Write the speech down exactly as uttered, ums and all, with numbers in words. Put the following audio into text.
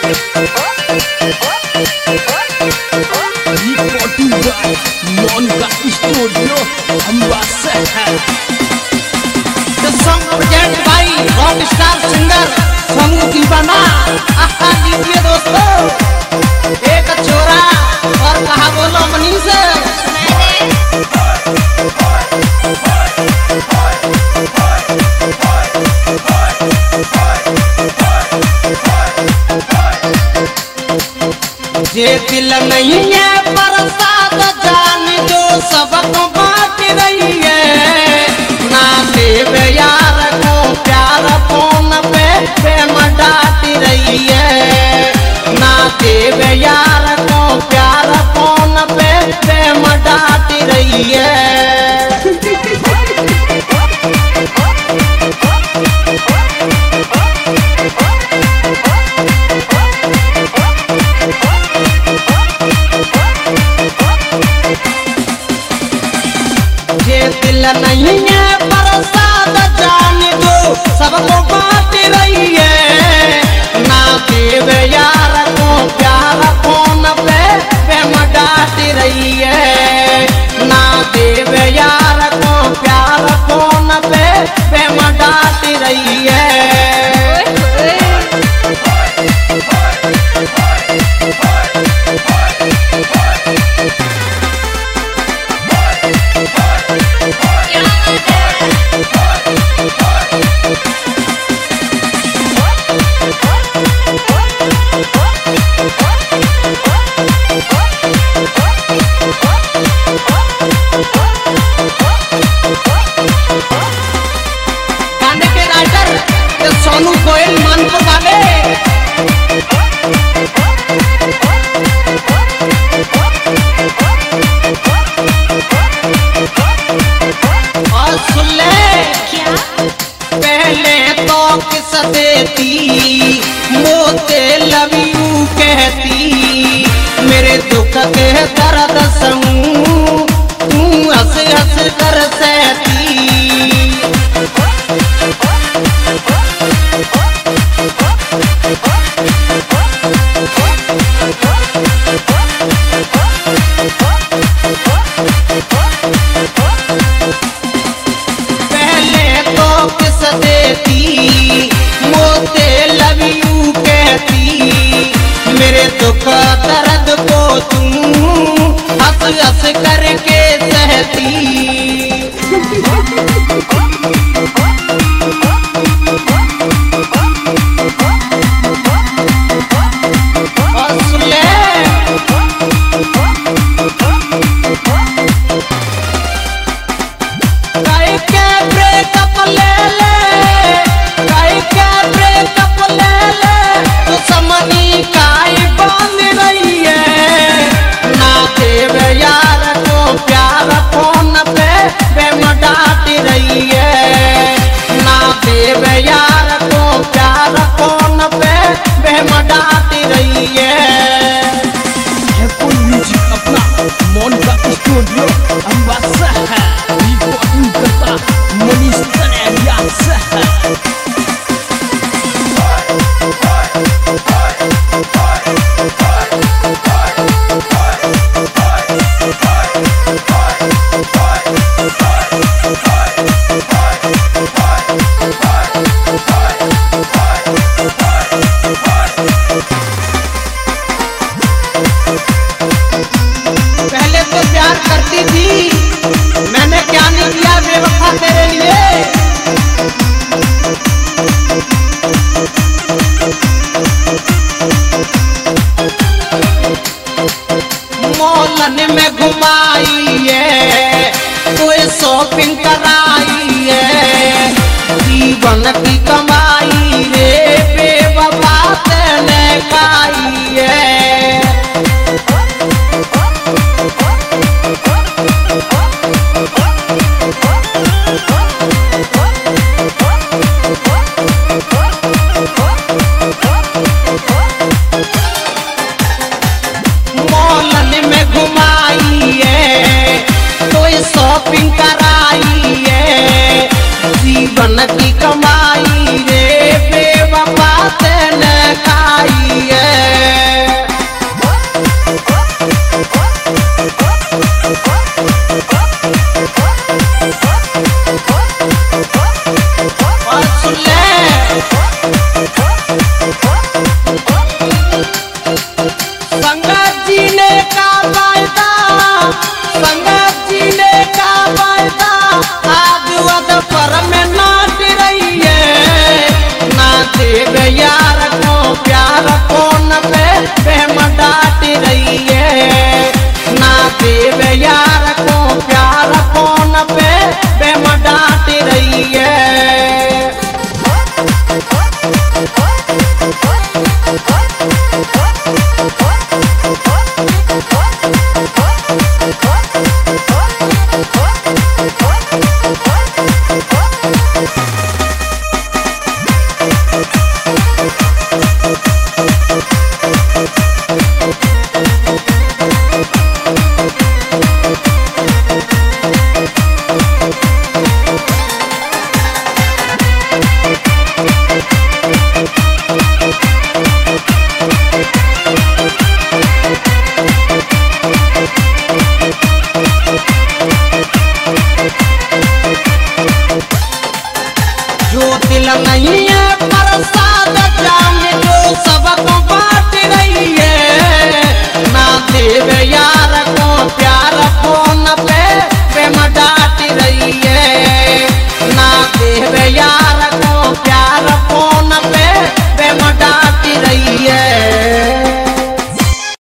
ये दिल नहीं है प्रसाद जान जो सबको बांट रही है, ना देवे यार को प्यार फोन पे प्रेम डांट रही है, ना देवे यार को प्यार फोन पे प्रेम डांट रही है। दिल नहीं है प्रसाद जान जो सबको बांट रही है, ना देवे यार को प्यार फोन पे प्रेम डांट रही है, ना देवे यार को प्यार फोन पे प्रेम डांट रही है। सोनू गोयल मानपुर वाले और सुन ले क्या पहले तो किस देती मोते लव यू कहती, मेरे दुख के दर्द सहूं तू हंस हंस कर सहती। पहले तो किस देती मोते लव यू कहती, मेरे दुख दर्द को तू हंस हंस करके सहती। पहले तो प्यार करती थी, मैंने क्या नहीं किया बेवफा तेरे लिए। मॉलन में घुमाई है, कोई शॉपिंग कराई है, जीवन की कमाई रे बेवफा तेने खाई है। Oh नहीं है प्रसाद जान जो